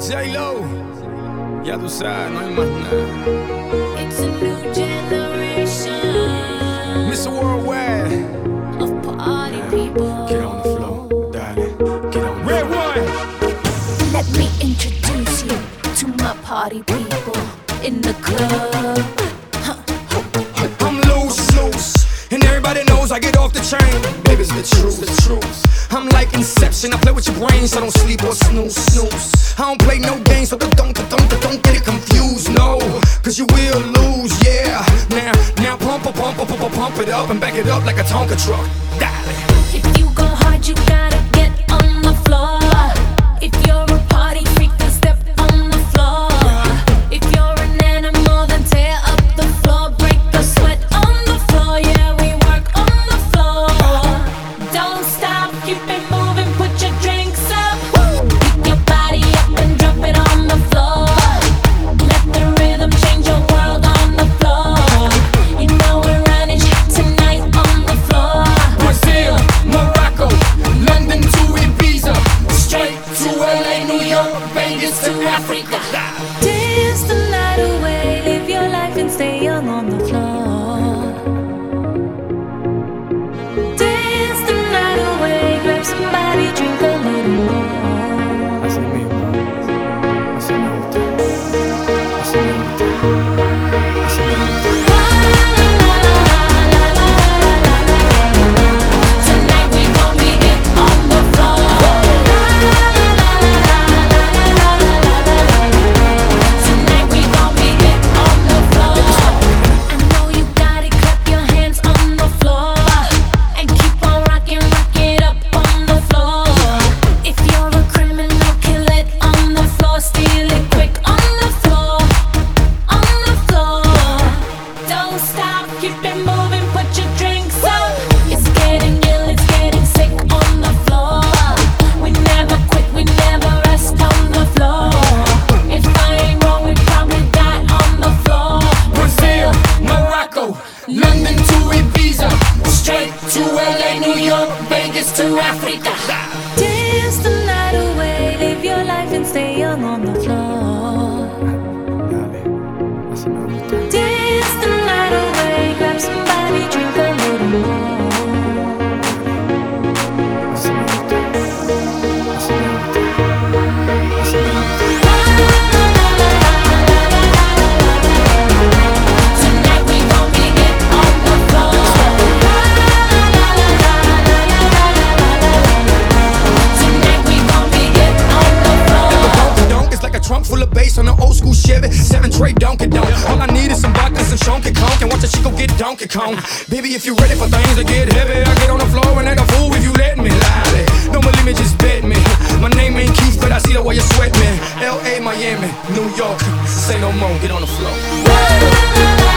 J-Lo, ya tú sabes, no hay más nada. It's a new generation Mr. Worldwide, of party people. get on the floor, darling, get on the floor. Red one. Let me introduce you to my party people in the club. I'm loose, and everybody knows I get off the train. Baby, it's the truth. I'm like Inception, I play with your brain, so don't sleep or snooze. I don't play no games, so don't get it confused, no. Cause you will lose, yeah. Now pump it up and back it up like a Tonka truck. Darling. If you go hard, you gotta get on the floor. If you're a party freak, then step on the floor. If you're an animal, then tear up the floor. Break the sweat on the floor, yeah, we work on the floor. Don't stop, keep it moving, put your drinks up. Pick your body up and drop it on the floor. Let the rhythm change your world on the floor. You know we're running tonight on the floor. Brazil, Morocco, London to Ibiza, straight to LA, New York, Vegas to Africa. Dance the night away, live your life and stay young on the floor. Dance the night away, grab somebody, drink a little more. Así mismo, así me gusta, así me gusta, así me gusta. Tonight we gon' be it on the floor. Tonight we gon' be it on the floor. I know you got it, clap your hands on the floor. And keep on rocking, rock it up on the floor. If you're a criminal, kill it on the floor. Steal it quick on the floor. On the floor. Don't stop, keep it moving, put your drinks up. It's getting ill, it's getting sick on the floor. We never quit, we never rest on the floor. If I ain't wrong, we probably die on the floor. Brazil, Morocco, London to Ibiza, straight to LA, New York, Vegas to Africa. Dance the night away, live your life and stay young on the floor. Dance the night away, grab somebody, drink a little more. Tonight we gon' be it on the floor. Tonight we gon' be it on the floor. Donk is like a trunk full of bass on an old school Chevy 7 tray Donkey Donk. All I need is some vodka and some Shonky Conk, and watch a chico get Donkey Kong. Baby, if you ready for things to get heavy, I get on the floor and act a fool if you let me. Lolly, don't believe me, just bet me. My name ain't Keith, but I see the way you sweat me. L.A., Miami, New York, say no more, get on the floor.